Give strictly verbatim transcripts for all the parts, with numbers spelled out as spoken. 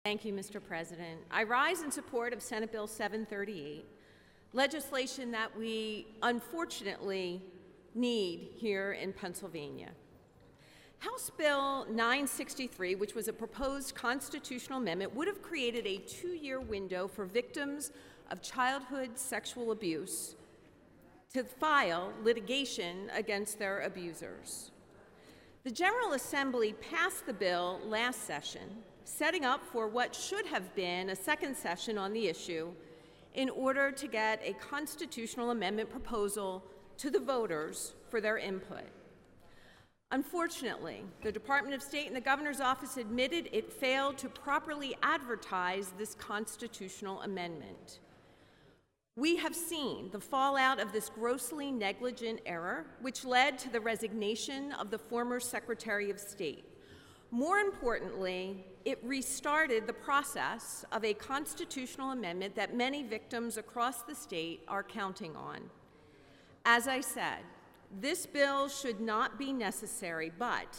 Thank you, Mister President. I rise in support of Senate Bill seven thirty-eight, legislation that we unfortunately need here in Pennsylvania. House Bill nine sixty-three, which was a proposed constitutional amendment, would have created a two-year window for victims of childhood sexual abuse to file litigation against their abusers. The General Assembly passed the bill last session, setting up for what should have been a second session on the issue in order to get a constitutional amendment proposal to the voters for their input. Unfortunately, the Department of State and the Governor's Office admitted it failed to properly advertise this constitutional amendment. We have seen the fallout of this grossly negligent error, which led to the resignation of the former Secretary of State. More importantly, it restarted the process of a constitutional amendment that many victims across the state are counting on. As I said, this bill should not be necessary, but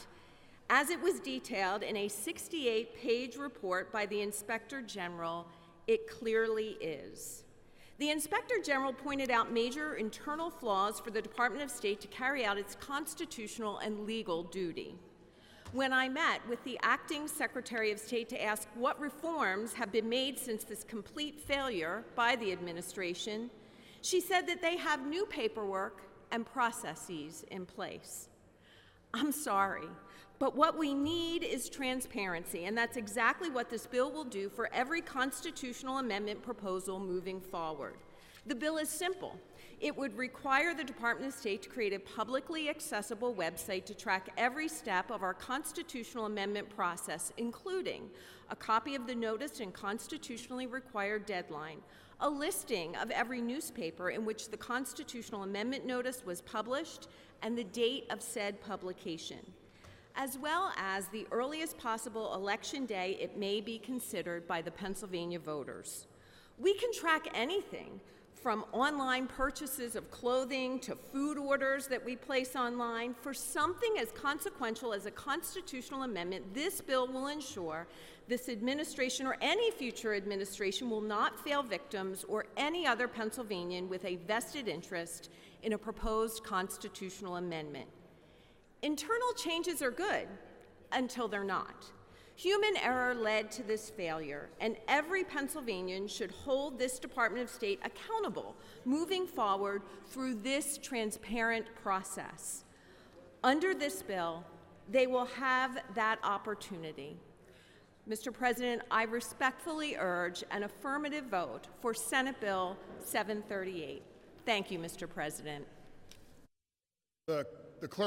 as it was detailed in a sixty-eight page report by the Inspector General, it clearly is. The Inspector General pointed out major internal flaws for the Department of State to carry out its constitutional and legal duty. When I met with the acting Secretary of State to ask what reforms have been made since this complete failure by the administration, she said that they have new paperwork and processes in place. I'm sorry, but what we need is transparency, and that's exactly what this bill will do for every constitutional amendment proposal moving forward. The bill is simple. It would require the Department of State to create a publicly accessible website to track every step of our constitutional amendment process, including a copy of the notice and constitutionally required deadline, a listing of every newspaper in which the constitutional amendment notice was published, and the date of said publication, as well as the earliest possible election day it may be considered by the Pennsylvania voters. We can track anything from online purchases of clothing to food orders that we place online. For something as consequential as a constitutional amendment, this bill will ensure this administration or any future administration will not fail victims or any other Pennsylvanian with a vested interest in a proposed constitutional amendment. Internal changes are good until they're not. Human error led to this failure, and every Pennsylvanian should hold this Department of State accountable moving forward through this transparent process. Under this bill, they will have that opportunity. Mister President, I respectfully urge an affirmative vote for Senate Bill seven thirty-eight. Thank you, Mister President. The, the clerk